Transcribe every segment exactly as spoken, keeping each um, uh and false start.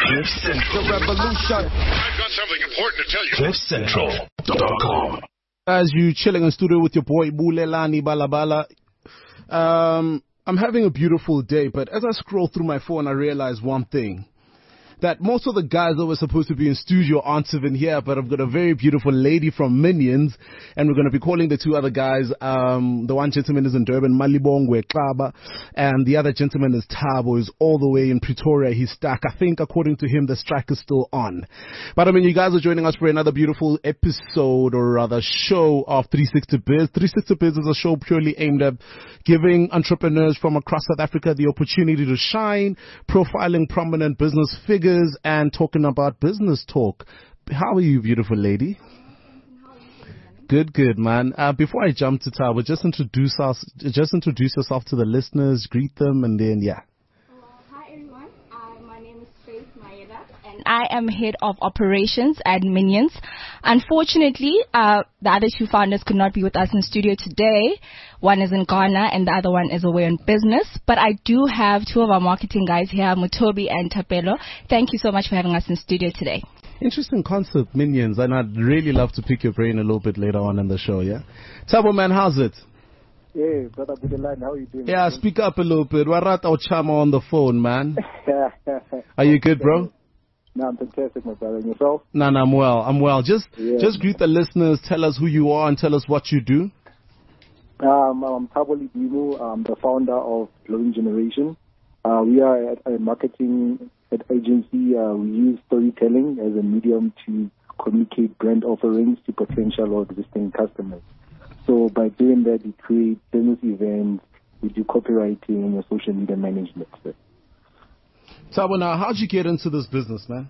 Cliff Central. The revolution. I've got something important to tell you. cliff central dot com. As you chilling in studio with your boy Bulelani Balabala, um, I'm having a beautiful day, but as I scroll through my phone, I realize one thing. That most of the guys that were supposed to be in studio aren't even here, but I've got a very beautiful lady from Minions, and we're going to be calling the two other guys. Um, the one gentleman is in Durban, Malibongwe Klaba, and the other gentleman is Tabo, who's all the way in Pretoria. He's stuck. I think, according to him, the strike is still on. But I mean, you guys are joining us for another beautiful episode, or rather show of three sixty Biz. three sixty Biz is a show purely aimed at giving entrepreneurs from across South Africa the opportunity to shine, profiling prominent business figures, and talking about business talk. How are you, beautiful lady? Good, good, man. Uh, before I jump to Tabo, just introduce us, just introduce yourself to the listeners, greet them, and then yeah. Hello, hi everyone. Uh, my name is Faith Maeda, and I am head of operations at Minions. Unfortunately, uh, the other two founders could not be with us in studio today. One is in Ghana and the other one is away on business. But I do have two of our marketing guys here, Mutobi and Tapelo. Thank you so much for having us in studio today. Interesting concept, Minions, and I'd really love to pick your brain a little bit later on in the show, yeah? Tabo, man, how's it? Yeah, brother Budeline, how are you doing? Yeah, speak up a little bit. Warat Ochama on the phone, man. Are you good, bro? No, I'm fantastic, my brother. And yourself? No, no, I'm well. I'm well. Just, yeah. just greet the listeners. Tell us who you are and tell us what you do. Um, I'm Tabo Lidimu. I'm the founder of Glowing Generation. Uh, we are a, a marketing agency. Uh, we use storytelling as a medium to communicate brand offerings to potential or existing customers. So by doing that, we create business events, we do copywriting and social media management. Tabo, now, how'd you get into this business, man?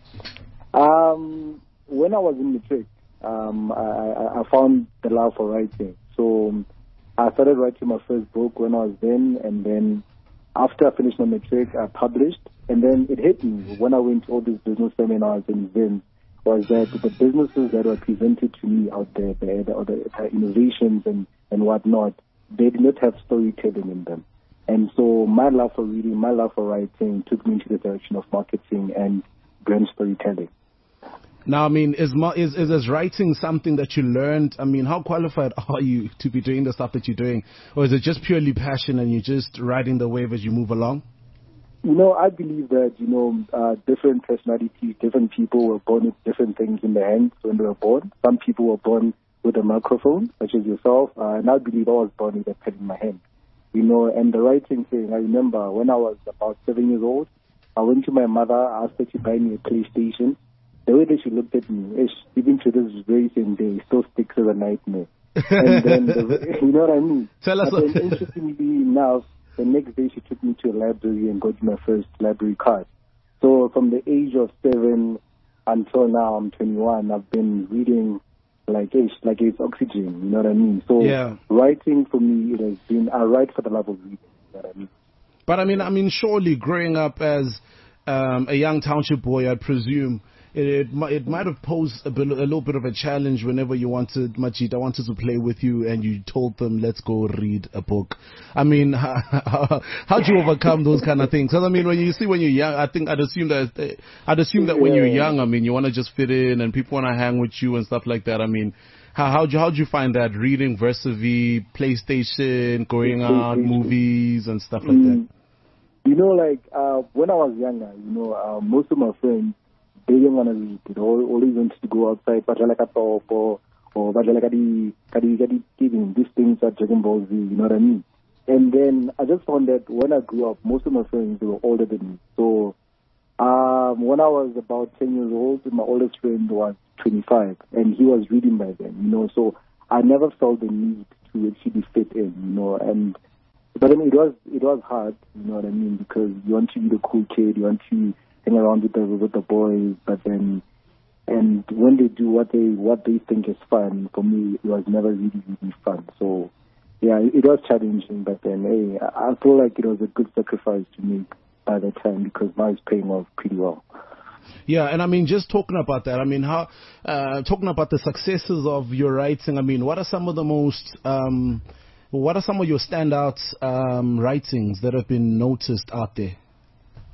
Um, when I was in matric, um, I, I found the love for writing. So um, I started writing my first book when I was then, and then after I finished my matric, I published, and then it hit me when I went to all these business seminars and events, was that the businesses that were presented to me out there, the, the, the, the innovations and, and whatnot, they did not have storytelling in them. And so my love for reading, my love for writing took me into the direction of marketing and brand storytelling. Now, I mean, is, is is is writing something that you learned? I mean, how qualified are you to be doing the stuff that you're doing? Or is it just purely passion and you're just riding the wave as you move along? You know, I believe that, you know, uh, different personalities, different people were born with different things in their hands when they were born. Some people were born with a microphone, such as yourself, uh, and I believe I was born with a pen in my hand. You know, and the writing thing, I remember when I was about seven years old, I went to my mother, asked her to buy me a PlayStation. The way that she looked at me, ish, even to this very same day, still sticks as a nightmare. And then, the, you know what I mean? Tell us. But then, interestingly enough, the next day she took me to a library and got me my first library card. So from the age of seven until now, I'm twenty-one, I've been reading like ish, like it's oxygen, you know what I mean? So yeah. Writing for me, it has been, I write for the love of reading, you know what I mean? But I mean, I mean, surely growing up as um, a young township boy, I presume, It, it, it might have posed a, bit, a little bit of a challenge whenever you wanted, Majida wanted to play with you and you told them, let's go read a book. I mean, how, how, how'd you overcome those kind of things? Because, I mean, when you see when you're young, I think I'd assume that, I'd assume that when you're young, I mean, you want to just fit in and people want to hang with you and stuff like that. I mean, how, how'd you, how'd you find that reading Versavi, PlayStation, going out, movies and stuff like that? You know, like, uh, when I was younger, you know, uh, most of my friends, they didn't want to read. They always wanted to go outside, but like a top or or but like a giving these things at Dragon Ball Z, you know what I mean? And then I just found that when I grew up, most of my friends they were older than me. So um, when I was about ten years old, my oldest friend was twenty-five, and he was reading by then, you know. So I never felt the need to actually fit in, you know. And but I mean, it was it was hard, you know what I mean, because you want to be the cool kid, you want to hang around with the with the boys, but then and when they do what they what they think is fun, for me it was never really really fun. So yeah, it, it was challenging, but then hey, I feel like it was a good sacrifice to make by the time because now it's paying off pretty well. Yeah, and I mean, just talking about that, I mean, how uh, talking about the successes of your writing. I mean, what are some of the most um, what are some of your standout um, writings that have been noticed out there?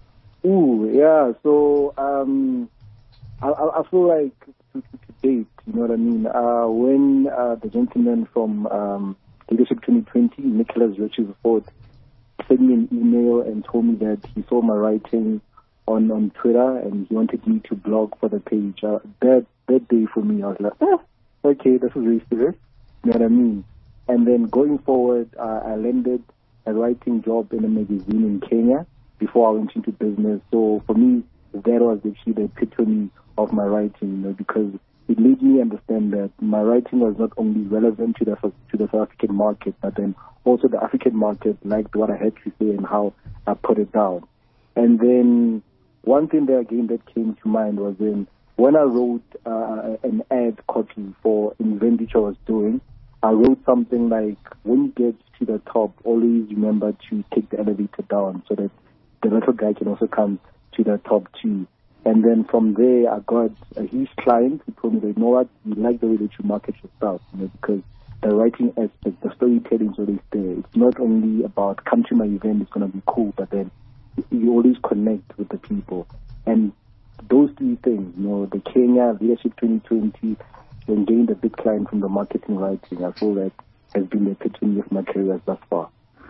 Ooh, yeah. So um, I, I I feel like to, to, to date, you know what I mean. Uh, when uh, the gentleman from um, Leadership twenty twenty, Nicholas Richardsford, sent me an email and told me that he saw my writing on on Twitter and he wanted me to blog for the page. Uh, that that day for me, I was like, eh, okay, this is very serious. You know what I mean? And then going forward, uh, I landed a writing job in a magazine in Kenya before I went into business. So for me, that was actually the epitome of my writing, you know, because it made me understand that my writing was not only relevant to the to the South African market, but then also the African market liked what I had to say and how I put it down. And then one thing that again that came to mind was in when I wrote uh, an ad copy for an event which I was doing. I wrote something like, when you get to the top, always remember to take the elevator down so that the little guy can also come to the top too. And then from there, I got a huge client who told me that, you know what, you like the way that you market yourself, you know, because the writing aspect, the storytelling is always there. It's not only about come to my event, it's going to be cool, but then you always connect with the people. And those three things, you know, the Kenya Leadership twenty twenty, and gained a big client from the marketing writing, I feel that has been the epitome of my career thus far.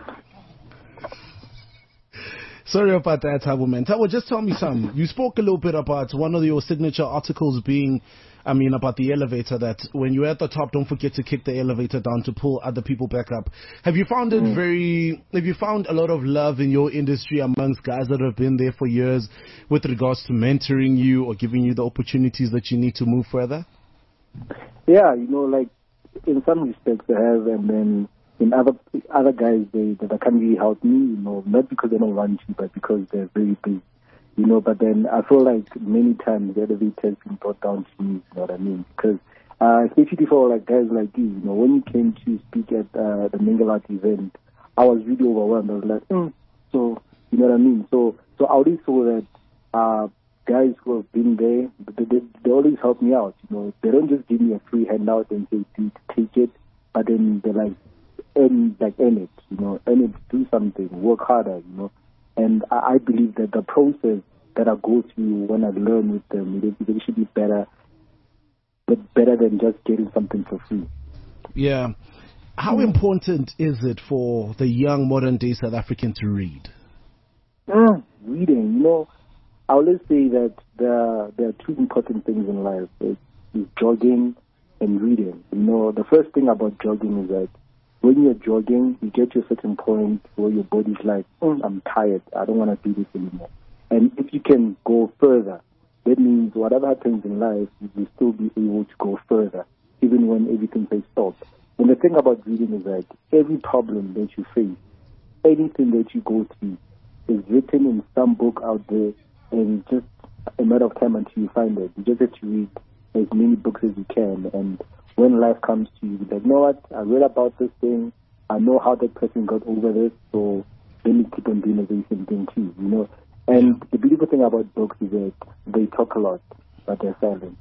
Sorry about that, Thabo, man. Thabo, just tell me something. You spoke a little bit about one of your signature articles being, I mean, about the elevator, that when you're at the top, don't forget to kick the elevator down to pull other people back up. Have you found it mm. very, have you found a lot of love in your industry amongst guys that have been there for years with regards to mentoring you or giving you the opportunities that you need to move further? Yeah, you know, like in some respects I have, and then in other other guys they that can't really help me, you know, not because they don't want to, but because they're very big, you know. But then I feel like many times the elevator has been brought down to me, you know what I mean? Because uh, especially for like guys like you, you know, when you came to speak at uh, the Mingalat event, I was really overwhelmed. I was like, mm. so you know what I mean? So so I always saw that. Uh, Guys who have been there, they, they, they always help me out. You know, they don't just give me a free handout and say, "Dude, take it," but then they like earn, like earn it. You know, earn it, do something, work harder. You know, and I, I believe that the process that I go through when I learn with them, it, it should be better, but better than just getting something for free. Yeah. How mm. important is it for the young modern day South African to read? Mm, reading, you know. I always say that there, there are two important things in life. It's, it's jogging and reading. You know, the first thing about jogging is that when you're jogging, you get to a certain point where your body's like, oh, I'm tired. I don't want to do this anymore. And if you can go further, that means whatever happens in life, you will still be able to go further, even when everything says stop. And the thing about reading is that every problem that you face, anything that you go through, is written in some book out there. And just a matter of time until you find it. You just have to read as many books as you can. And when life comes to you, you're like, you know what? I read about this thing. I know how that person got over this. So let me keep on doing the very same thing too, you know. And the beautiful thing about books is that they talk a lot, but they're silent.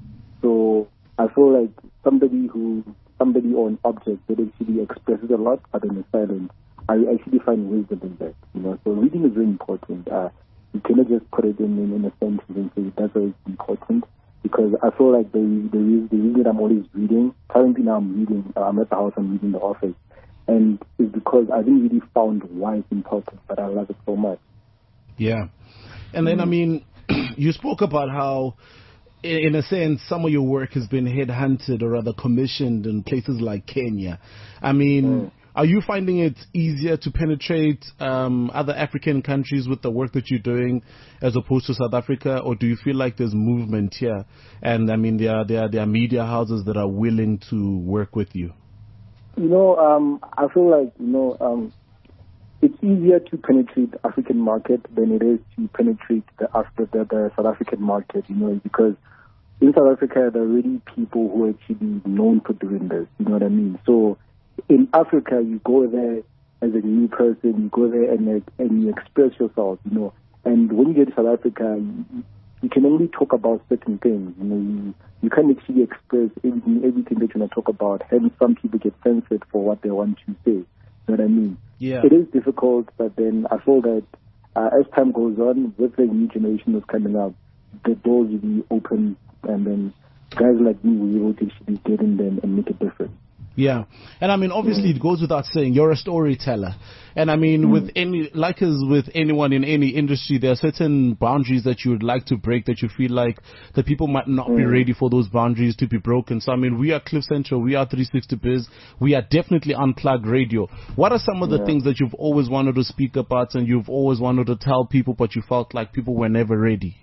So I feel like somebody who, somebody or an object that actually expresses a lot, but then is silent, I actually find wisdom in that, you know. So reading is very important. Uh, You cannot just put it in, in, in a sentence and say that's why it's important, because I feel like the, the, the reason that I'm always reading, currently now I'm reading, uh, I'm at the house, I'm reading The Office, and it's because I didn't really found why it's important, but I love it so much. Yeah. And then, mm. I mean, you spoke about how, in a sense, some of your work has been headhunted or rather commissioned in places like Kenya. I mean... Mm. Are you finding it easier to penetrate um, other African countries with the work that you're doing as opposed to South Africa, or do you feel like there's movement here? And I mean, there are there are, there are media houses that are willing to work with you. You know, um, I feel like you know um, it's easier to penetrate the African market than it is to penetrate the, the, the South African market. You know, because in South Africa there are already people who are actually known for doing this. You know what I mean? So. In Africa, you go there as a new person, you go there and, and you express yourself, you know. And when you get to South Africa, you, you can only talk about certain things, you know. You, you can't actually express everything, everything that you want to talk about. Hence, some people get censored for what they want to say. You know what I mean? Yeah. It is difficult, but then I feel that uh, as time goes on, with the new generation that's coming up, the doors will be open, and then guys like me will be able to actually get in there and make a difference. Yeah, and I mean, obviously, mm. it goes without saying, you're a storyteller, and I mean, mm. with any, like as with anyone in any industry, there are certain boundaries that you would like to break, that you feel like the people might not mm. be ready for those boundaries to be broken. So, I mean, we are Cliff Central, we are three sixty Biz, we are definitely Unplugged Radio. What are some of the yeah. things that you've always wanted to speak about and you've always wanted to tell people, but you felt like people were never ready?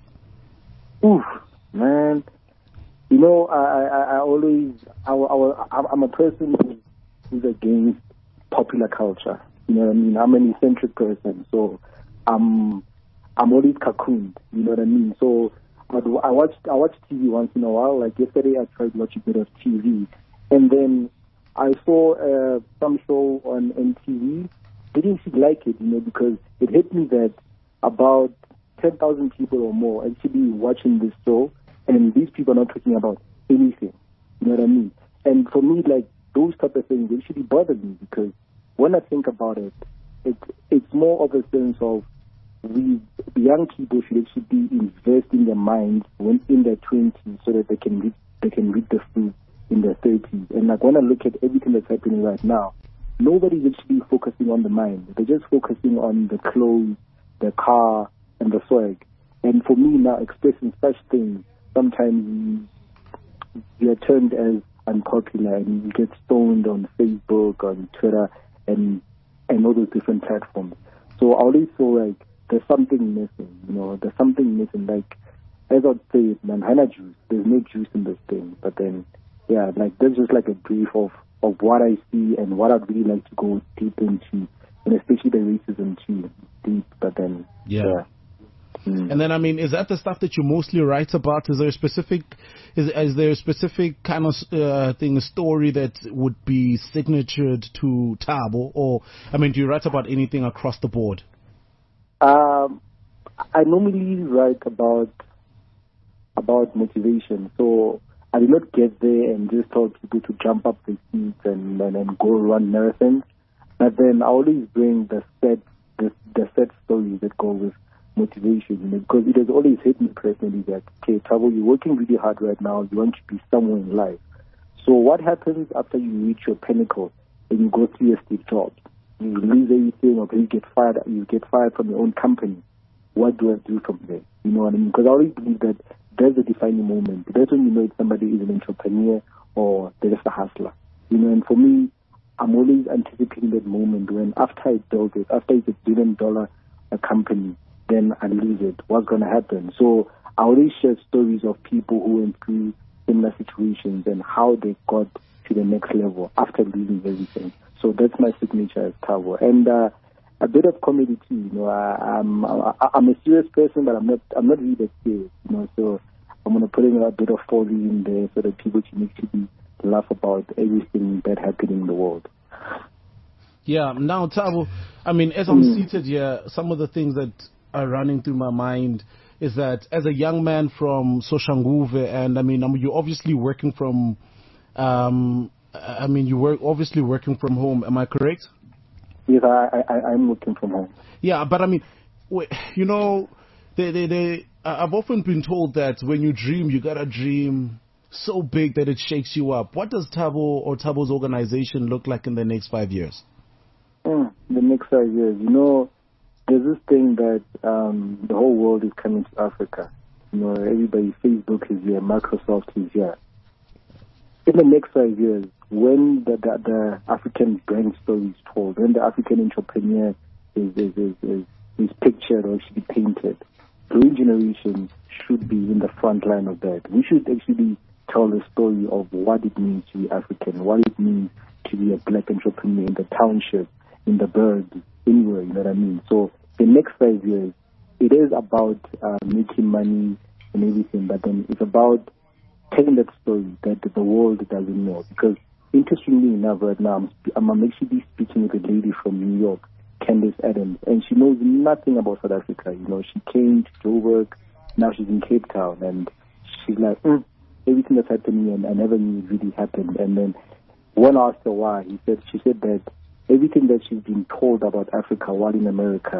Oof, man. You know, I, I, I always, I, I, I'm a person who's against popular culture. You know what I mean? I'm an eccentric person, so I'm, I'm always cocooned. You know what I mean? So I watch, I watch T V once in a while. Like yesterday, I tried to watch a bit of T V, and then I saw uh, some show on M T V. I didn't actually like it, you know, because it hit me that about ten thousand people or more actually watching this show. And these people are not talking about anything. You know what I mean? And for me, like, those type of things actually bother me, because when I think about it, it it's more of a sense of we young people should actually be investing their minds when in their twenties so that they can reap, they can reap the fruit in their thirties. And like when I look at everything that's happening right now, nobody's actually focusing on the mind. They're just focusing on the clothes, the car, and the swag. And for me now, expressing such things, sometimes you are termed as unpopular and you get stoned on Facebook, on Twitter, and and all those different platforms. So I always feel like there's something missing, you know, there's something missing. Like, as I'd say, man, Hana juice, there's no juice in this thing. But then, yeah, like, there's just like a brief of, of what I see and what I'd really like to go deep into, and especially the racism too, deep, but then, yeah. yeah. Mm. And then, I mean, is that the stuff that you mostly write about? Is there a specific, is, is there a specific kind of uh, thing, a story that would be signatured to Thabo? Or, I mean, do you write about anything across the board? Um, I normally write about about motivation. So I do not get there and just tell people to jump up the seats and, and, and go run marathons. But then I always bring the set, the, the set stories that go with motivation, you know, because it has always hit me personally that, okay, Thabo, you're working really hard right now, you want to be somewhere in life. So what happens after you reach your pinnacle and you go through your Steve Jobs? You lose everything, or you get fired, you get fired from your own company. What do I do from there? You know what I mean? Because I always believe that there's a defining moment. That's when you know if somebody is an entrepreneur or they're just a hustler. You know, and for me, I'm always anticipating that moment when after I build it, after it's a billion dollar a company, then I lose it. What's going to happen? So I always share stories of people who went through similar situations and how they got to the next level after losing everything. So that's my signature as Thabo. And uh, a bit of comedy too. You know, I, I'm I, I'm a serious person, but I'm not I'm not really that serious. You know, so I'm gonna put in a bit of folly in there so that people can actually laugh about everything that happened in the world. Yeah. Now, Thabo, I mean, as I'm mm. seated here, some of the things that are running through my mind is that as a young man from Soshanguve, and I mean, I mean, you're obviously working from, um, I mean, you were obviously working from home. Am I correct? Yes, I, I, I'm working from home. Yeah, but I mean, you know, they, they, they, I've often been told that when you dream, you gotta dream so big that it shakes you up. What does Thabo or Thabo's organization look like in the next five years? Mm, the next five years, you know, there's this thing that um, the whole world is coming to Africa. You know, everybody, Facebook is here, Microsoft is here. In the next five years, when the, the, the African brand story is told, when the African entrepreneur is, is, is, is, is pictured or should be painted, growing generation should be in the front line of that. We should actually tell the story of what it means to be African, what it means to be a black entrepreneur in the township, in the birds, anywhere, you know what I mean? So the next five years, it is about uh, making money and everything, but then it's about telling that story that the world doesn't know. Because interestingly enough, right now, I'm, I'm actually speaking with a lady from New York, Candace Adams, and she knows nothing about South Africa. You know, she came to Joburg, now she's in Cape Town, and she's like, mm, everything that's happening, and I never knew it really happened. And then when I asked her why, he said, she said that everything that she's been told about Africa while in America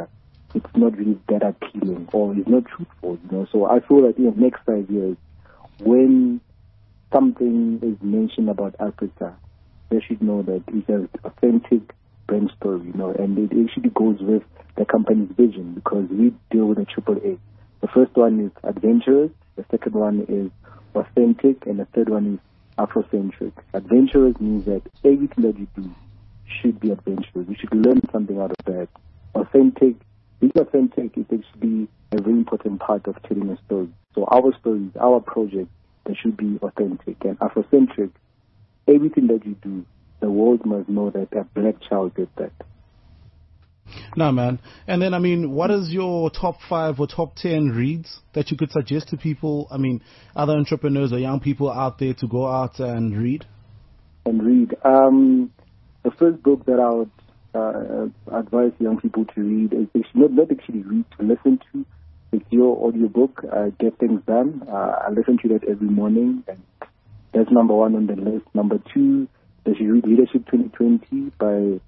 it's not really that appealing or it's not truthful, you know. So I feel that in the next five years, when something is mentioned about Africa, they should know that it's an authentic brand story, you know, and it actually goes with the company's vision because we deal with a triple A. The first one is adventurous, the second one is authentic, and the third one is Afrocentric. Adventurous means that everything that you do should be adventurous. You should learn something out of that. Authentic, being authentic is actually a very important part of telling a story. So our stories, our project, they should be authentic. And Afrocentric, everything that you do, the world must know that a black child did that. No, man. And then, I mean, what is your top five or top ten reads that you could suggest to people? I mean, other entrepreneurs or young people out there to go out and read? And read. Um, the first book that I would uh, advise young people to read is actually not, not actually read, to listen to. It's your audiobook, uh, Get Things Done. Uh, I listen to that every morning, and that's number one on the list. Number two, they should read Leadership twenty twenty by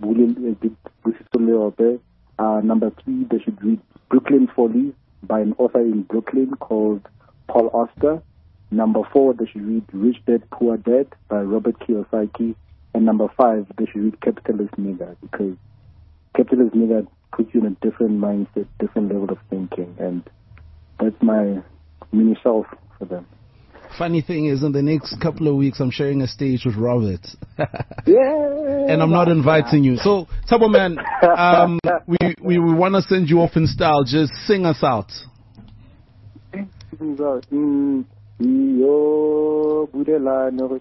Uh, number three, they should read Brooklyn Follies by an author in Brooklyn called Paul Auster. Number four, they should read Rich Dad, Poor Dad by Robert Kiyosaki. And number five, they should read Capitalist Nigga, because Capitalist Nigga puts you in a different mindset, different level of thinking. And that's my mini shelf for them. Funny thing is, in the next couple of weeks, I'm sharing a stage with Robert. Yeah. And I'm not inviting you. So, Thabo man, um, we, we, we want to send you off in style. Just sing us out. Mm, yo, Budela, no,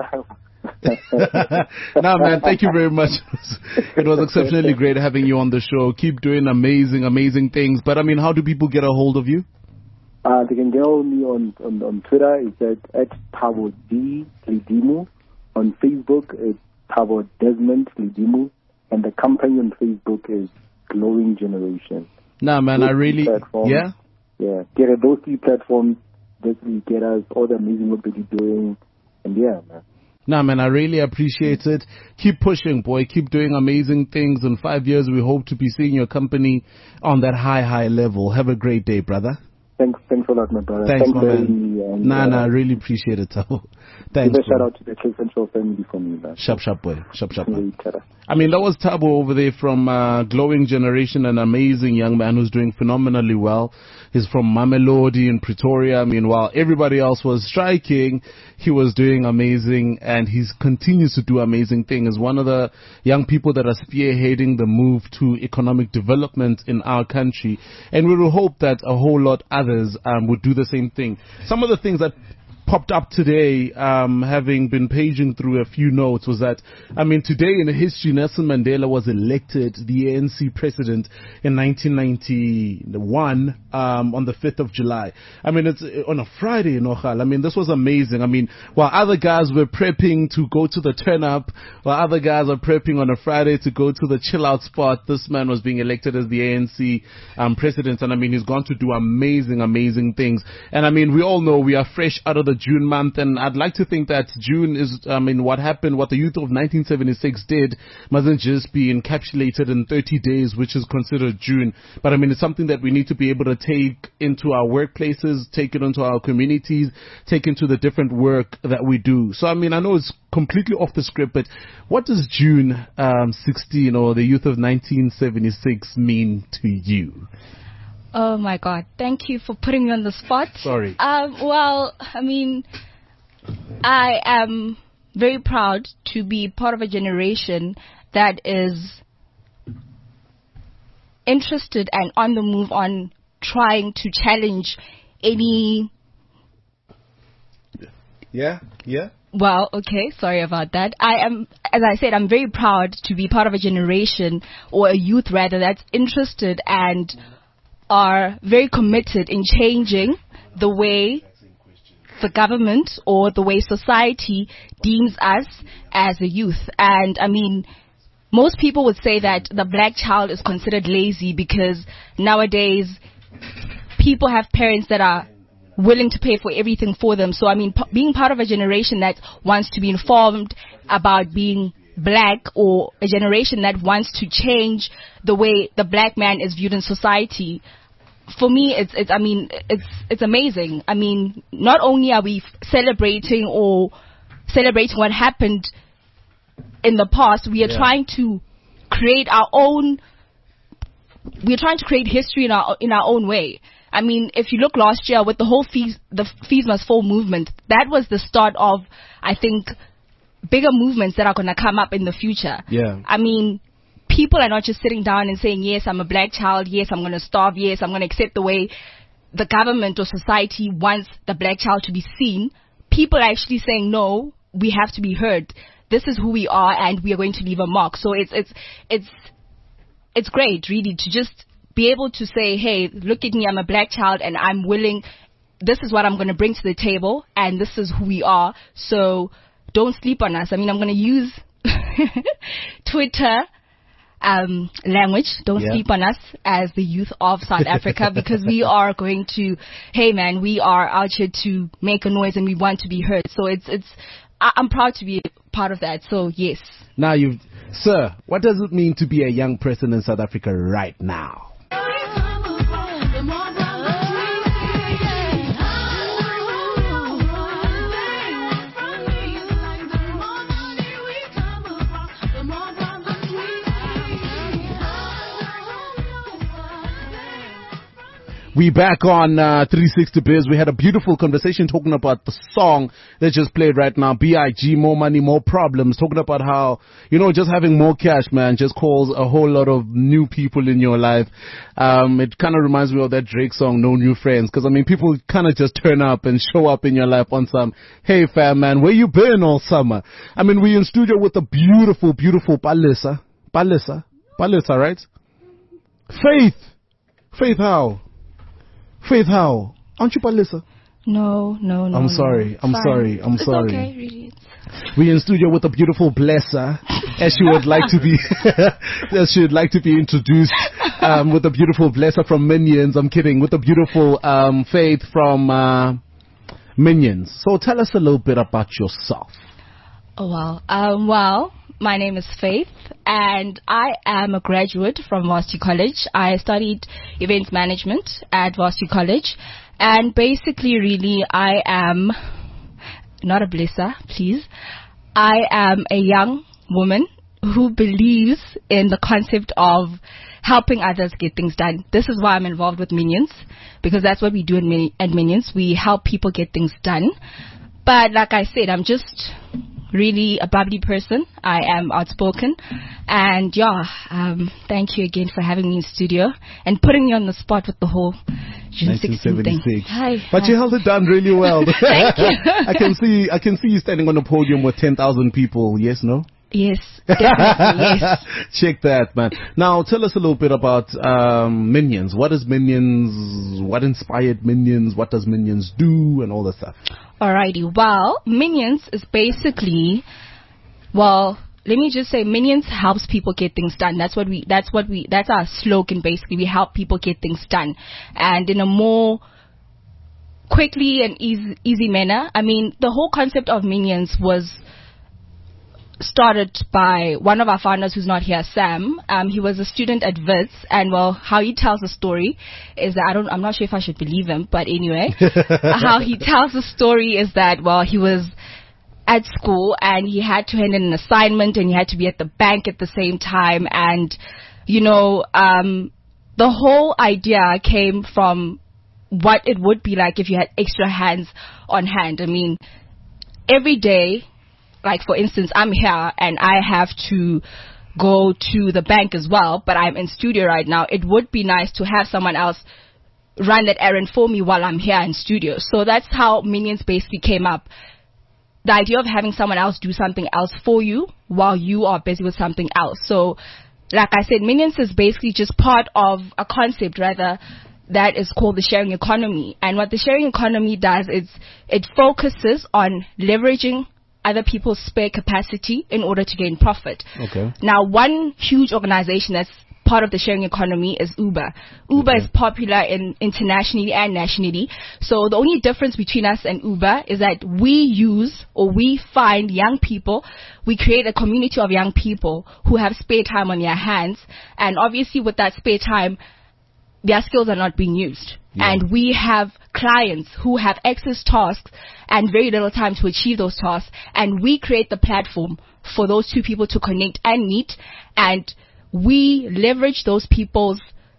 No, man, thank you very much. It was exceptionally great having you on the show. Keep doing amazing, amazing things. But, I mean, how do people get a hold of you? Uh, they can get me on, on, on Twitter. It's at, at Thabo D Lidimu. On Facebook, it's Thabo Desmond Lidimu. And the company on Facebook is Glowing Generation. Nah, man, those I really... Platforms, yeah? Yeah. Get at those three platforms. Basically get us all the amazing work that you're doing. And yeah, man. Nah, man, I really appreciate it. Keep pushing, boy. Keep doing amazing things. In five years, we hope to be seeing your company on that high, high level. Have a great day, brother. Thanks, thanks a lot, my brother. Thanks, thanks my man. Me, and, nah, uh, nah, I really appreciate it, Thabo. Thanks. Give a shout out to the Cliff Central family for me, man. Shop, shop, boy. Shop, shop, man. I mean, that was Thabo over there from uh, Glowing Generation, an amazing young man who's doing phenomenally well. He's from Mamelodi in Pretoria. I mean, while everybody else was striking, he was doing amazing, and he continues to do amazing things. He's one of the young people that are spearheading the move to economic development in our country, and we will hope that a whole lot others um, would do the same thing. Some of the things that popped up today, um, having been paging through a few notes, was that, I mean, today in history, Nelson Mandela was elected the A N C president in nineteen ninety-one, um, on the fifth of July. I mean, it's on a Friday, you know, I mean, this was amazing. I mean, while other guys were prepping to go to the turn up, while other guys are prepping on a Friday to go to the chill out spot, this man was being elected as the A N C, um, president. And I mean, he's gone to do amazing, amazing things. And I mean, we all know we are fresh out of the June month, and I'd like to think that June is, I mean, what happened, what the youth of nineteen seventy-six did mustn't just be encapsulated in thirty days, which is considered June. But I mean, it's something that we need to be able to take into our workplaces, take it into our communities, take into the different work that we do. So, I mean, I know it's completely off the script, but what does June um, sixteen or the youth of nineteen seventy-six mean to you? Oh my God! Thank you for putting me on the spot. Sorry. Um, well, I mean, I am very proud to be part of a generation that is interested and on the move on trying to challenge any. Yeah. Yeah. Well, okay, sorry about that. I am, as I said, I'm very proud to be part of a generation, or a youth rather, that's interested and are very committed in changing the way the government or the way society deems us as a youth. And I mean, most people would say that the black child is considered lazy because nowadays people have parents that are willing to pay for everything for them. So I mean, p- being part of a generation that wants to be informed about being black or a generation that wants to change the way the black man is viewed in society, for me, it's, it's, I mean, it's, it's amazing. I mean, not only are we celebrating or celebrating what happened in the past, we are yeah. trying to create our own, we're trying to create history in our, in our own way. I mean, if you look last year with the whole fees, the fees must fall movement, that was the start of, I think, bigger movements that are going to come up in the future. Yeah. I mean, people are not just sitting down and saying, yes, I'm a black child, yes, I'm going to starve, yes, I'm going to accept the way the government or society wants the black child to be seen. People are actually saying, no, we have to be heard. This is who we are, and we are going to leave a mark. So it's it's it's it's great, really, to just be able to say, hey, look at me, I'm a black child, and I'm willing, this is what I'm going to bring to the table, and this is who we are. So don't sleep on us. I mean, I'm going to use Twitter um, language. Don't yeah. sleep on us as the youth of South Africa, because we are going to, hey man, we are out here to make a noise and we want to be heard. So it's, it's, I, I'm proud to be part of that. So yes. Now you've, sir, what does it mean to be a young person in South Africa right now? We back on uh, three sixty Biz. We had a beautiful conversation talking about the song that just played right now, B I G, More Money, More Problems, talking about how, you know, just having more cash, man, just calls a whole lot of new people in your life. Um, it kind of reminds me of that Drake song, No New Friends, because, I mean, people kind of just turn up and show up in your life on some, hey, fam, man, where you been all summer? I mean, we're in studio with a beautiful, beautiful Palisa. Palisa. Palisa, right? Faith. Faith, how? Faith, how? Aren't you Palisa? No, no, no. I'm sorry. I'm Fine. sorry. I'm it's sorry. Okay, really. We're in studio with a beautiful Blesser, as she would like to be, as she would like to be introduced, um, with a beautiful Blesser from Minions. I'm kidding. With a beautiful um, Faith from uh, Minions. So tell us a little bit about yourself. Oh wow. Um, well, my name is Faith, and I am a graduate from Varsity College. I studied events management at Varsity College, and basically, really, I am not a blesser, please. I am a young woman who believes in the concept of helping others get things done. This is why I'm involved with Minions, because that's what we do in Min- at Minions. We help people get things done. But like I said, I'm just really a bubbly person. I am outspoken, and yeah, um, thank you again for having me in studio and putting me on the spot with the whole June sixteenth thing. Hi, but hi. You held it down really well. Thank you. I can see, I can see you standing on the podium with ten thousand people. Yes, no? Yes, definitely, yes. Check that, man. Now, tell us a little bit about um, Minions. What is Minions? What inspired Minions? What does Minions do? And all that stuff. Alrighty. Well, Minions is basically, well, let me just say, Minions helps people get things done. That's what we, that's what we, that's our slogan basically. We help people get things done. And in a more quickly and easy, easy manner. I mean, the whole concept of Minions was started by one of our founders who's not here, Sam. Um, he was a student at Wits, and well, how he tells the story is that I don't, I'm not sure if I should believe him, but anyway, how he tells the story is that, well, he was at school and he had to hand in an assignment and he had to be at the bank at the same time, and you know, um, the whole idea came from what it would be like if you had extra hands on hand. I mean, every day, like for instance, I'm here and I have to go to the bank as well, but I'm in studio right now. It would be nice to have someone else run that errand for me while I'm here in studio. So that's how Minions basically came up. The idea of having someone else do something else for you while you are busy with something else. So like I said, Minions is basically just part of a concept rather that is called the sharing economy. And what the sharing economy does is it focuses on leveraging other people's spare capacity in order to gain profit. Okay. Now, one huge organization that's part of the sharing economy is Uber. Uber okay. is popular in internationally and nationally. So the only difference between us and Uber is that we use or we find young people. We create a community of young people who have spare time on their hands. And obviously with that spare time, their skills are not being used. Yeah. And we have clients who have excess tasks and very little time to achieve those tasks. And we create the platform for those two people to connect and meet. And we leverage those people's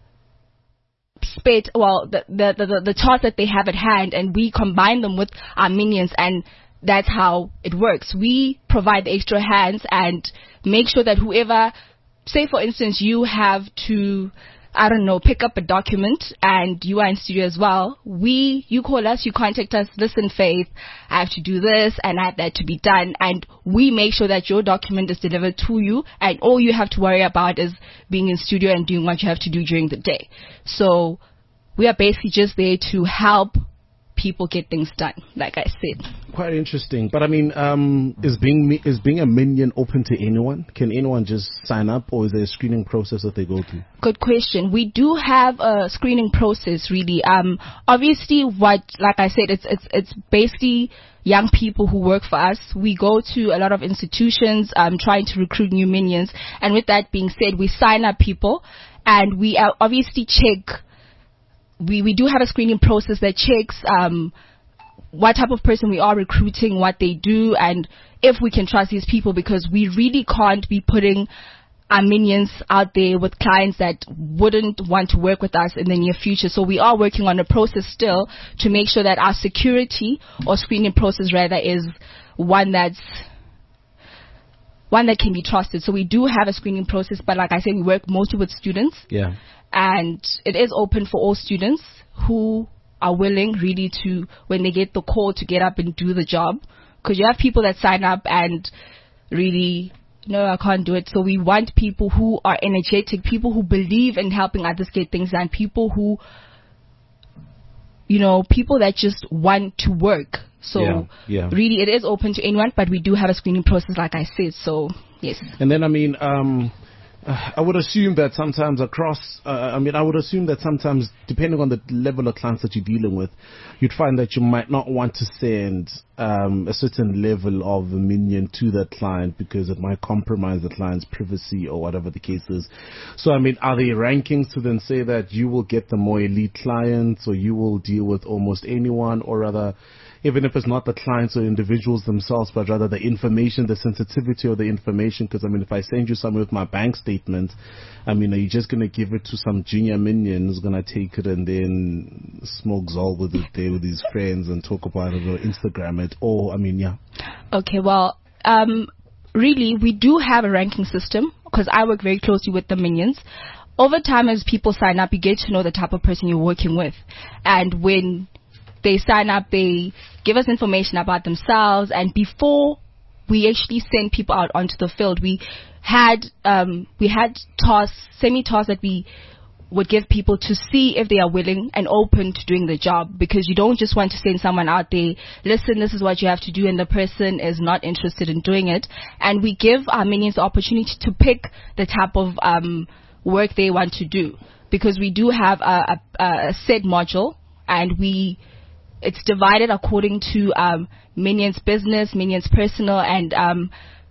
spare, well, the, the, the, the tasks that they have at hand, and we combine them with our minions, and that's how it works. We provide the extra hands and make sure that whoever, say for instance, you have to, I don't know, pick up a document and you are in studio as well. We, you call us, you contact us, listen, Faith, I have to do this and I have that to be done. And we make sure that your document is delivered to you, and all you have to worry about is being in studio and doing what you have to do during the day. So we are basically just there to help people get things done, like I said. Quite interesting. But I mean, um, is being is being a minion open to anyone? Can anyone just sign up, or is there a screening process that they go through? Good question. We do have a screening process, really. Um, obviously, what, like I said, it's it's it's basically young people who work for us. We go to a lot of institutions, um, trying to recruit new minions. And with that being said, we sign up people, and we uh, obviously check. We, we do have a screening process that checks um, what type of person we are recruiting, what they do, and if we can trust these people, because we really can't be putting our minions out there with clients that wouldn't want to work with us in the near future. So we are working on a process still to make sure that our security or screening process rather is one that's one that can be trusted. So we do have a screening process, but like I said, we work mostly with students. Yeah. And it is open for all students who are willing really to, when they get the call, to get up and do the job. Because you have people that sign up and really, no, I can't do it. So we want people who are energetic, people who believe in helping others get things done, people who, you know, people that just want to work. So yeah, yeah. really it is open to anyone, but we do have a screening process, like I said. So, yes. And then, I mean, um, Uh, I would assume that sometimes across, uh, I mean, I would assume that sometimes, depending on the level of clients that you're dealing with, you'd find that you might not want to send um, a certain level of a minion to that client because it might compromise the client's privacy or whatever the case is. So, I mean, are there rankings to then say that you will get the more elite clients, or you will deal with almost anyone, or rather, even if it's not the clients or individuals themselves, but rather the information, the sensitivity of the information? Because, I mean, if I send you something with my bank statement, I mean, are you just going to give it to some junior minion who's going to take it and then smoke Zol with it there with his friends and talk about it or Instagram it? Or, I mean, yeah. Okay, well, um, really, we do have a ranking system because I work very closely with the minions. Over time, as people sign up, you get to know the type of person you're working with. And when they sign up, they give us information about themselves, and before we actually send people out onto the field, we had um, we had tasks, semi-tasks that we would give people to see if they are willing and open to doing the job, because you don't just want to send someone out there, listen, this is what you have to do, and the person is not interested in doing it. And we give our minions the opportunity to pick the type of um, work they want to do, because we do have a, a, a set module, and we it's divided according to um, minions business, minions personal, and um,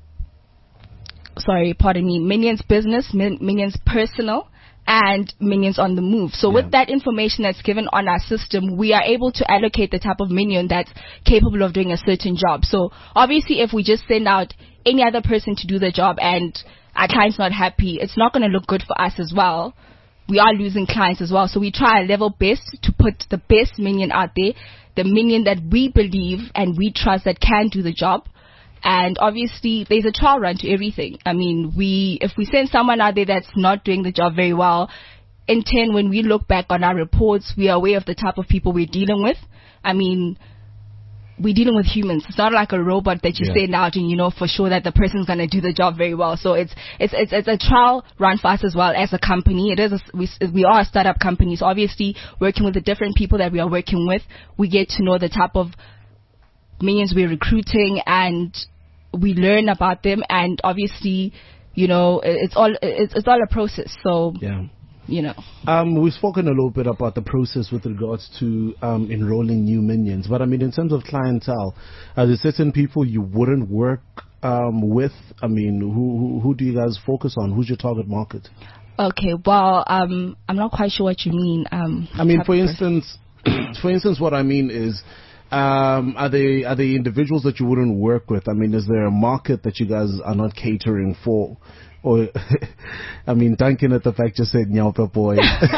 sorry, pardon me, minions business, min- minions personal, and minions on the move. So yeah. with that information that's given on our system, we are able to allocate the type of minion that's capable of doing a certain job. So obviously, if we just send out any other person to do the job and our client's not happy, it's not going to look good for us as well. We are losing clients as well. So we try our level best to put the best minion out there, the minion that we believe and we trust that can do the job. And obviously, there's a trial run to everything. I mean, we if we send someone out there that's not doing the job very well, in turn, when we look back on our reports, we are aware of the type of people we're dealing with. I mean, we're dealing with humans. It's not like a robot that you yeah. send out and you know for sure that the person's going to do the job very well. So it's it's it's it's a trial run for us as well as a company. It is a, we we are a startup company, so obviously working with the different people that we are working with, we get to know the type of minions we're recruiting, and we learn about them, and obviously you know, it's all it's, it's all a process. So yeah. You know. Um, we've spoken a little bit about the process with regards to um, enrolling new minions, but I mean, in terms of clientele, are there certain people you wouldn't work um, with? I mean, who, who who do you guys focus on? Who's your target market? Okay, well, um, I'm not quite sure what you mean. Um, I mean, for instance, for instance, what I mean is, um, are they are they individuals that you wouldn't work with? I mean, is there a market that you guys are not catering for? Or, I mean, Duncan at the fact just said Nyaupa boy.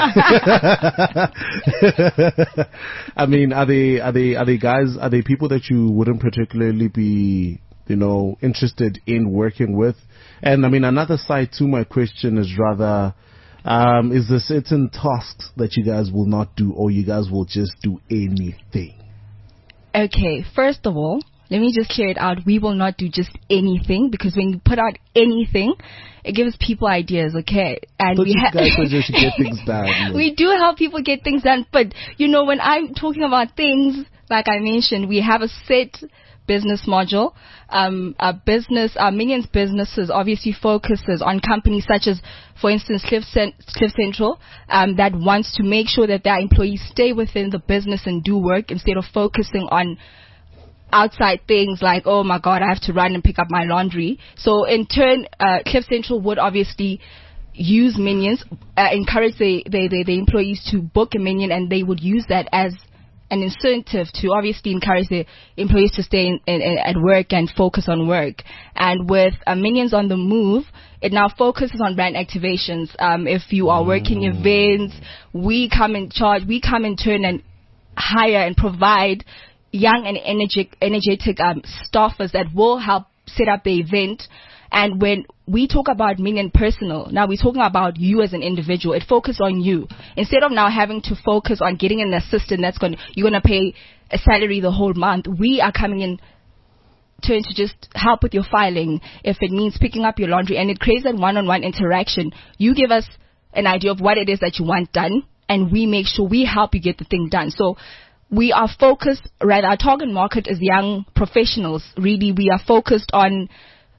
I mean, are they are they are they guys? Are they people that you wouldn't particularly be, you know, interested in working with? And I mean, another side to my question is rather, um, is there certain tasks that you guys will not do, or you guys will just do anything? Okay, first of all, let me just clear it out. We will not do just anything, because when you put out anything, it gives people ideas, okay? And but we ha- guys will just get things done. We do help people get things done, but you know, when I'm talking about things, like I mentioned, we have a set business module. Um, our business, our Minions businesses obviously focuses on companies such as, for instance, Cliff, Cent- Cliff Central, um, that wants to make sure that their employees stay within the business and do work instead of focusing on outside things like, oh my God, I have to run and pick up my laundry. So in turn, uh, Cliff Central would obviously use Minions, uh, encourage the, the, the, the employees to book a Minion, and they would use that as an incentive to obviously encourage the employees to stay in, in, in, at work and focus on work. And with uh, Minions on the Move, it now focuses on brand activations. Um, if you are working mm. events, we come in charge, we come in turn and hire and provide young and energetic, energetic um, staffers that will help set up the event. And when we talk about Minion personal, now we're talking about you as an individual. It focuses on you. Instead of now having to focus on getting an assistant that's going, you're going to pay a salary the whole month, we are coming in turn to just help with your filing, if it means picking up your laundry, and it creates that one-on-one interaction. You give us an idea of what it is that you want done, and we make sure we help you get the thing done. So we are focused, rather, our target market is young professionals. Really, we are focused on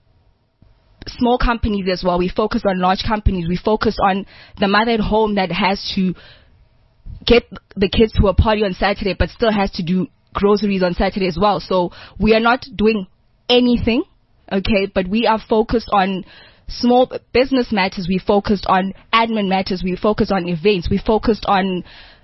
small companies as well. We focus on large companies. We focus on the mother at home that has to get the kids to a party on Saturday, but still has to do groceries on Saturday as well. So we are not doing anything, okay, but we are focused on small business matters. We focused on admin matters. We focused on events. We focused on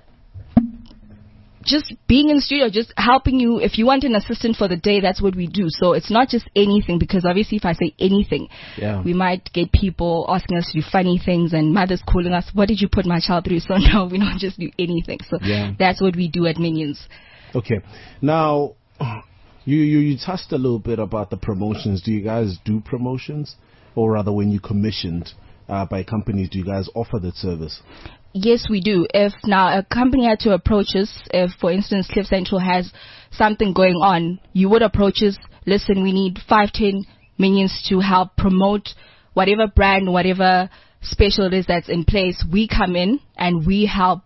just being in the studio, just helping you. If you want an assistant for the day, that's what we do. So it's not just anything, because obviously if I say anything, yeah. we might get people asking us to do funny things and mothers calling us, what did you put my child through? So no, we don't just do anything. So yeah. that's what we do at Minions. Okay. Now, you, you, you touched a little bit about the promotions. Do you guys do promotions? Or rather, when you commissioned uh, by companies, do you guys offer that service? Yes, we do. If now a company had to approach us, if for instance Cliff Central has something going on, you would approach us, listen, we need five, ten Minions to help promote whatever brand, whatever special it is that's in place. We come in and we help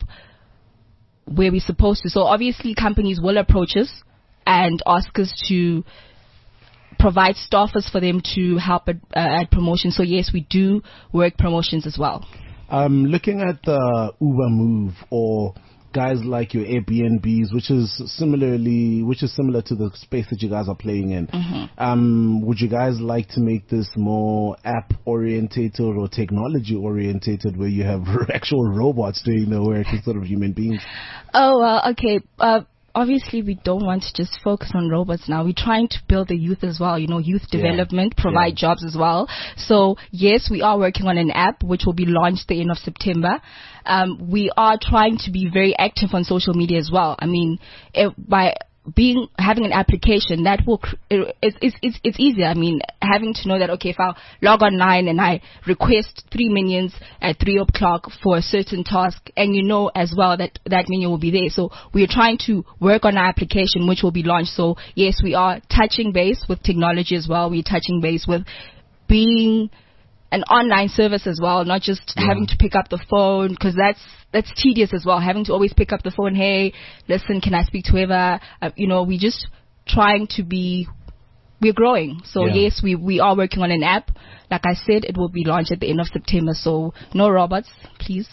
where we're supposed to. So obviously companies will approach us and ask us to provide staffers for them to help at, uh, at promotion. So yes, we do work promotions as well. Um, looking at the Uber Move or guys like your Airbnbs, which is similarly, which is similar to the space that you guys are playing in. Mm-hmm. Um, would you guys like to make this more app orientated or technology orientated, where you have actual robots doing the work instead of human beings? Oh, well, okay. Uh, Obviously, we don't want to just focus on robots now. We're trying to build the youth as well, you know, youth development, yeah. provide yeah. jobs as well. So, yes, we are working on an app which will be launched the end of September. Um, we are trying to be very active on social media as well. I mean, if by being having an application that will it, it's it's it's easier. I mean, having to know that, okay, if I log online and I request three Minions at three o'clock for a certain task, and you know as well that that Minion will be there. So we are trying to work on our application which will be launched. So yes, we are touching base with technology as well. We're touching base with being an online service as well, not just yeah. having to pick up the phone, because that's that's tedious as well, having to always pick up the phone. Hey, listen, can I speak to whoever? Uh, you know, we're just trying to be, we're growing. So yeah. yes, we, we are working on an app. like I said, it will be launched at the end of September. So no robots, please.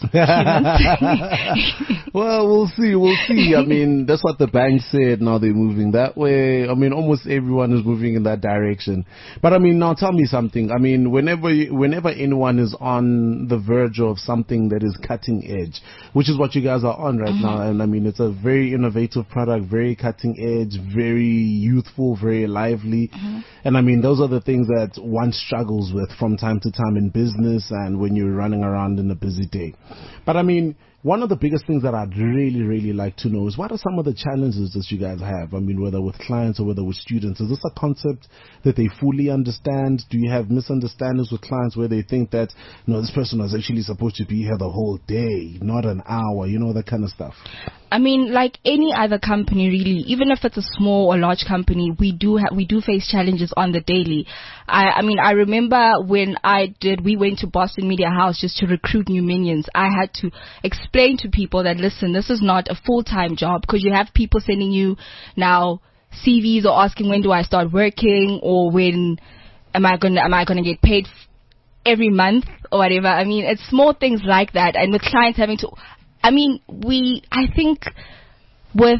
Well, we'll see. We'll see. I mean, that's what the bank said. Now they're moving that way. I mean, almost everyone is moving in that direction. But I mean, now tell me something. I mean, whenever you, whenever anyone is on the verge of something that is cutting edge, which is what you guys are on right mm-hmm. now, and I mean, it's a very innovative product, very cutting edge, very youthful, very lively. Mm-hmm. And I mean, those are the things that one struggles with from time to time in business and when you're running around in a busy day. But I mean, one of the biggest things that I'd really, really like to know is what are some of the challenges that you guys have? I mean, whether with clients or whether with students. Is this a concept that they fully understand? Do you have misunderstandings with clients where they think that, you know, this person was actually supposed to be here the whole day, not an hour, you know, that kind of stuff? I mean, like any other company, really, even if it's a small or large company, we do ha- we do face challenges on the daily. I, I mean, I remember when I did, we went to Boston Media House just to recruit new minions. I had to explain to people that, listen, this is not a full-time job, because you have people sending you now C Vs or asking when do I start working or when am I gonna am I gonna get paid f- every month or whatever. I mean, it's small things like that, and with clients having to. I mean, we, I think with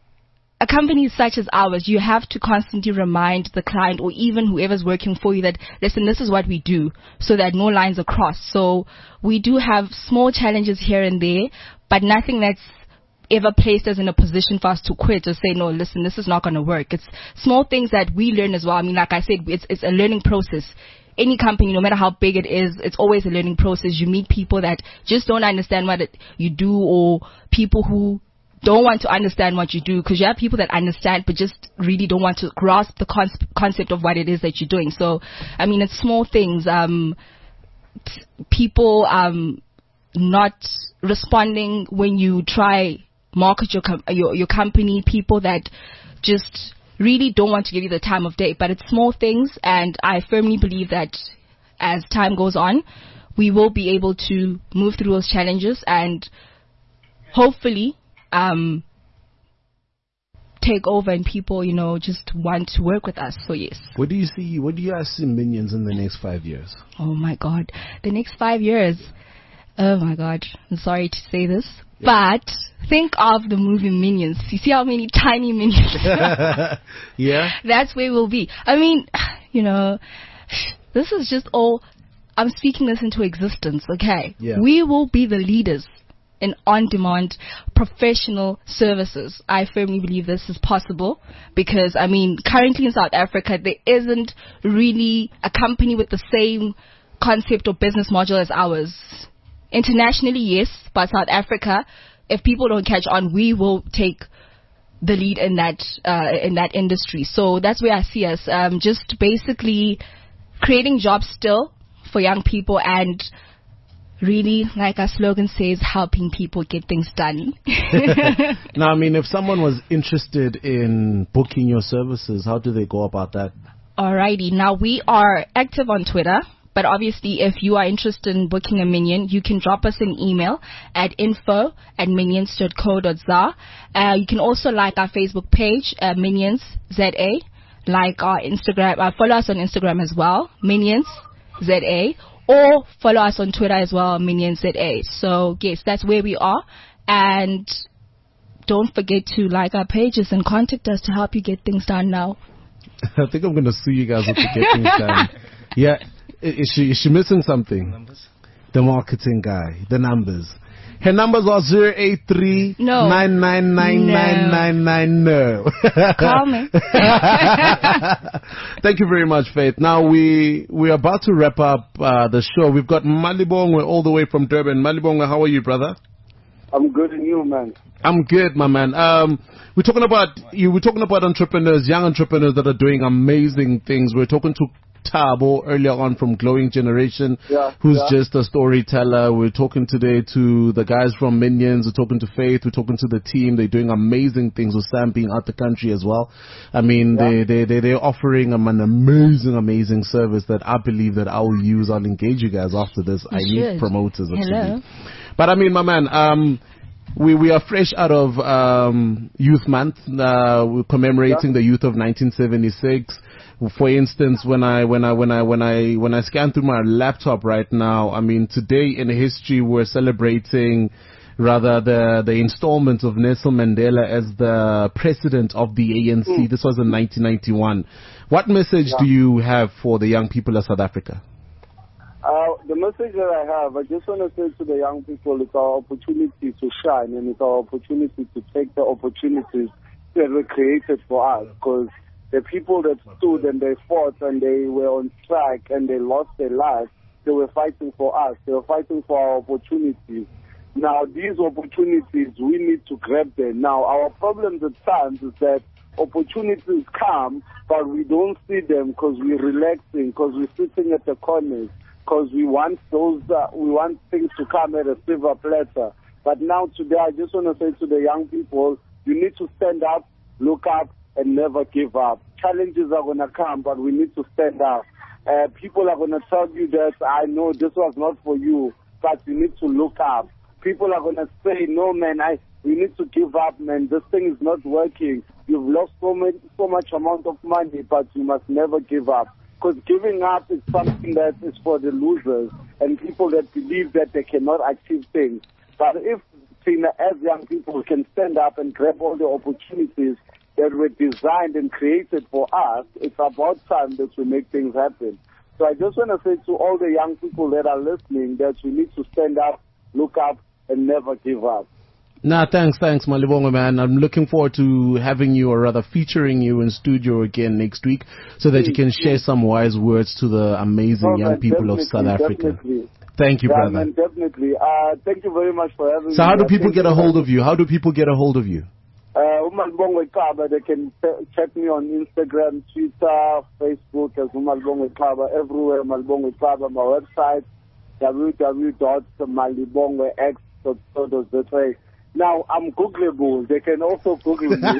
a company such as ours, you have to constantly remind the client or even whoever's working for you that, listen, this is what we do, so that no lines are crossed. So we do have small challenges here and there, but nothing that's ever placed us in a position for us to quit or say, no, listen, this is not going to work. It's small things that we learn as well. I mean, like I said, it's, it's a learning process. Any company, no matter how big it is, it's always a learning process. You meet people that just don't understand what it, you do, or people who don't want to understand what you do, because you have people that understand but just really don't want to grasp the con- concept of what it is that you're doing. So, I mean, it's small things. Um, t- people um, not responding when you try market your, com- your your company, people that just really don't want to give you the time of day. But it's small things, and I firmly believe that as time goes on, we will be able to move through those challenges and hopefully um, take over, and people, you know, just want to work with us. So yes. What do you see? What do you guys see Minions in the next five years? Oh my God, the next five years. Oh my God, I'm sorry to say this, yeah. But think of the movie Minions. You see how many tiny minions? Yeah. That's where we'll be. I mean, you know, this is just all, I'm speaking this into existence, okay? Yeah. We will be the leaders in on-demand professional services. I firmly believe this is possible because, I mean, currently in South Africa, there isn't really a company with the same concept or business model as ours. Internationally, yes, but South Africa, if people don't catch on, we will take the lead in that uh, in that industry. So that's where I see us, um, just basically creating jobs still for young people, and really, like our slogan says, helping people get things done. Now, I mean, if someone was interested in booking your services, how do they go about that? Alrighty, now we are active on Twitter. But obviously, if you are interested in booking a minion, you can drop us an email at info at minions dot co dot za. Uh, you can also like our Facebook page, uh, Minions Z A. Like our Instagram, uh, follow us on Instagram as well, Minions Z A. Or follow us on Twitter as well, Minions Z A. So, yes, that's where we are. And don't forget to like our pages and contact us to help you get things done now. I think I'm going to sue you guys with to get things done. Yeah. Is she, is she missing something? Numbers? The marketing guy, the numbers. Her numbers are zero eight three nine nine nine nine nine nine. No. Call me. Thank you very much, Faith. Now we we're about to wrap up uh, the show. We've got Malibongwe all the way from Durban. Malibongwe, how are you, brother? I'm good, and you, man? I'm good, my man. Um, we're talking about you. We're talking about entrepreneurs, young entrepreneurs that are doing amazing things. We're talking to Thabo earlier on from Glowing Generation, yeah, who's yeah. just a storyteller. We're talking today to the guys from Minions. We're talking to Faith. We're talking to the team. They're doing amazing things with Sam being out the country as well. I mean, yeah. they, they, they, they're offering um, an amazing, amazing service that I believe that I will use. I'll engage you guys after this. You I should. need promoters, actually. Hello. But I mean, my man, um, we we are fresh out of um, Youth Month. Uh, we're commemorating Yeah. the youth of nineteen seventy-six. For instance, when I when I when I when I when I scan through my laptop right now, I mean, today in history we're celebrating rather the the installment of Nelson Mandela as the president of the A N C. Mm. This was in nineteen ninety-one. What message Yeah. do you have for the young people of South Africa? Uh, the message that I have, I just want to say to the young people, it's our opportunity to shine, and it's our opportunity to take the opportunities that were created for us. Because the people that stood and they fought and they were on strike and they lost their lives, they were fighting for us. They were fighting for our opportunities. Now, these opportunities, we need to grab them. Now, our problem at times is that opportunities come, but we don't see them because we're relaxing, because we're sitting at the corners, because we want those, uh, we want things to come at a silver platter. But now today, I just want to say to the young people, you need to stand up, look up, and never give up. Challenges are going to come, but we need to stand up. Uh, people are going to tell you that, I know this was not for you, but you need to look up. People are going to say, no, man, I, we need to give up, man. This thing is not working. You've lost so much, so much amount of money, but you must never give up. Because giving up is something that is for the losers and people that believe that they cannot achieve things. But if, as young people, can stand up and grab all the opportunities that were designed and created for us, it's about time that we make things happen. So I just want to say to all the young people that are listening that we need to stand up, look up, and never give up. Nah, thanks, thanks, Malibongo, man. I'm looking forward to having you, or rather featuring you in studio again next week, so that you can share some wise words to the amazing Oh, young man, people of South Africa. Definitely. Thank you, Yeah, brother. man, definitely. Uh, thank you very much for having me. So how do I people think get a you hold have- of you? How do people get a hold of you? Uh, Umalibongwe Xaba, they can ch- check me on Instagram, Twitter, Facebook as Umalibongwe Xaba, everywhere Umalibongwe Xaba, my website, w w w dot malibongwe x dot co dot z a. Now, I'm Googleable. They can also Google me.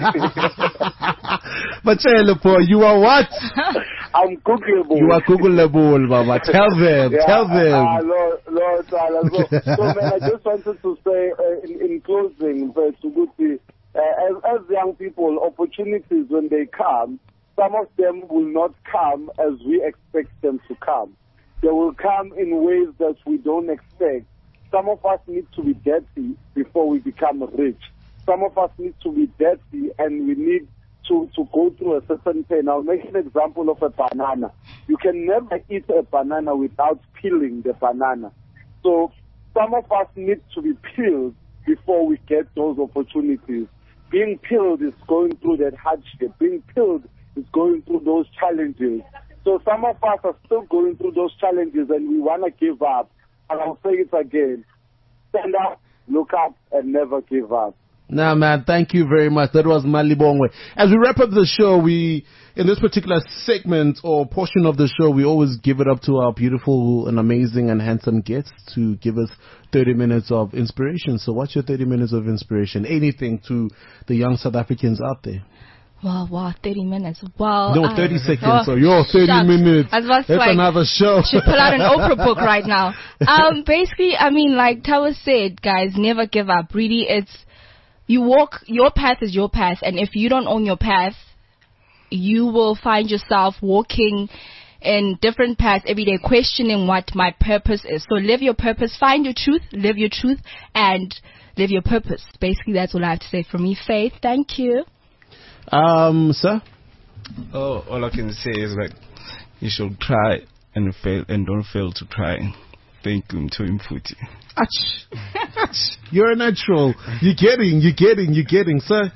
But boy, you are what? I'm Googleable. You are Googleable, Baba. Tell them, Yeah, tell them. Uh, Lord, Lord, Tyler. So, so, man, I just wanted to say uh, in, in closing, uh, Suguti, uh, as, as young people, opportunities, when they come, some of them will not come as we expect them to come. They will come in ways that we don't expect. Some of us need to be dirty before we become rich. Some of us need to be dirty and we need to, to go through a certain pain. I'll make an example of a banana. You can never eat a banana without peeling the banana. So some of us need to be peeled before we get those opportunities. Being peeled is going through that hardship. Being peeled is going through those challenges. So some of us are still going through those challenges and we want to give up. And I'll say it again. Stand up, look up, and never give up. Nah, man, thank you very much. That was Malibongwe. As we wrap up the show, we, in this particular segment or portion of the show, we always give it up to our beautiful and amazing and handsome guests to give us thirty minutes of inspiration. So what's your thirty minutes of inspiration? Anything to the young South Africans out there? Wow, wow, thirty minutes. Wow. No, I- thirty seconds. Oh, So yo, thirty shucks. minutes. I was about to That's like, another show. should pull out an Oprah book right now. Um, basically, I mean, like Tawa said, guys, never give up. Really, it's, you walk, your path is your path, and if you don't own your path, you will find yourself walking in different paths every day, questioning what my purpose is. So live your purpose, find your truth, live your truth, and live your purpose. Basically, that's all I have to say from me. Faith, thank you. Um, sir? Oh, all I can say is like, you should try and fail and don't fail to try. Thank you, Mtoi Mfuti. Ach. Ach. You're a natural. You're getting, you're getting, you're getting, sir.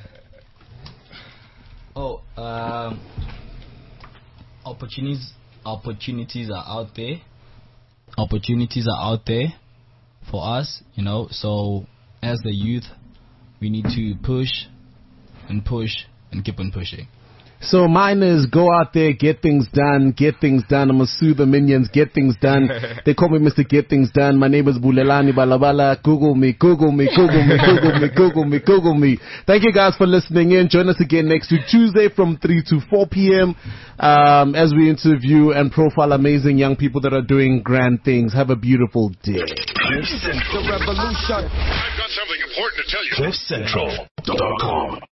Oh, um, opportunities, opportunities are out there. Opportunities are out there for us, you know. So as the youth, we need to push and push and keep on pushing. So mine is go out there, get things done, get things done. I'm going to sue the minions, get things done. They call me Mister Get Things Done. My name is Bulelani Balabala. Google me, Google me, Google me, Google me, Google me, Google me. Thank you guys for listening in. Join us again next week, Tuesday from three to four p.m. Um, as we interview and profile amazing young people that are doing grand things. Have a beautiful day. Cliff Central. The revolution. I've got something important to tell you. Cliff Central dot com.